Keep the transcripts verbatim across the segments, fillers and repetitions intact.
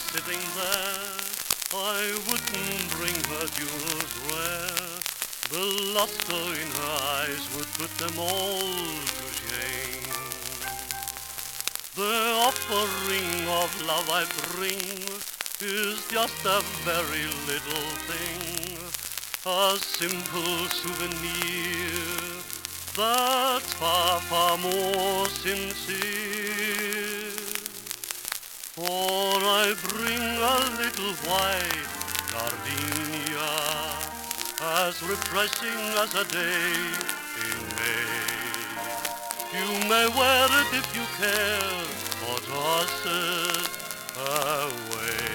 sitting there, I wouldn't bring her jewels rare. The luster in her eyes would put them all to shame. The offering of love I bring is just a very little thing, a simple souvenir that's far, far more sincere. For I bring a little white gardenia, as refreshing as a day in May. You may wear it if you care, or toss it away.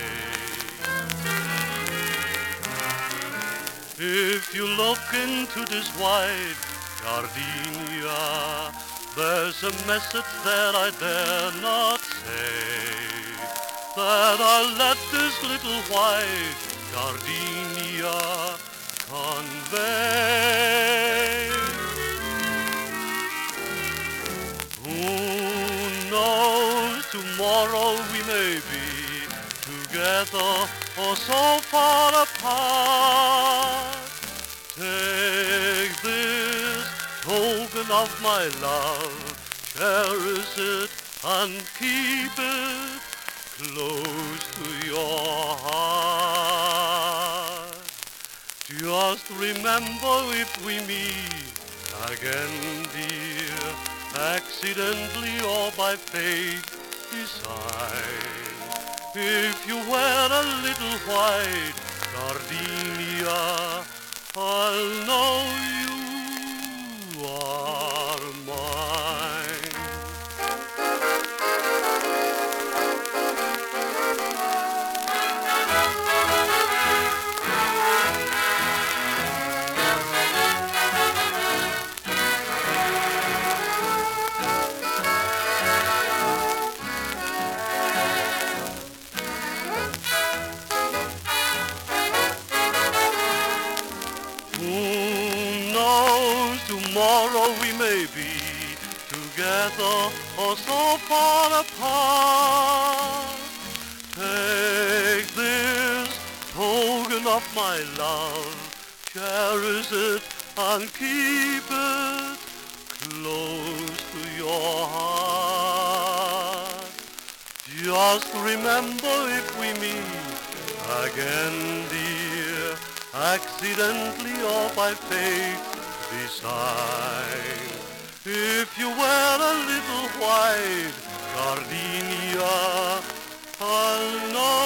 If you look into this white gardenia, there's a message that I dare not say, that I'll let this little white gardenia convey. Who knows, tomorrow we may be together or so far apart. Take this token of my love, cherish it and keep it close to your heart. Just remember, if we meet again, dear, accidentally or by fate decide, if you wear a little white gardenia, I'll know you are mine. Who knows, tomorrow we may be together or so far apart. Take this token of my love, cherish it and keep it close to your heart. Just remember, if we meet again, dear, accidentally or by fate decide, if you wear a little white gardenia, I'll know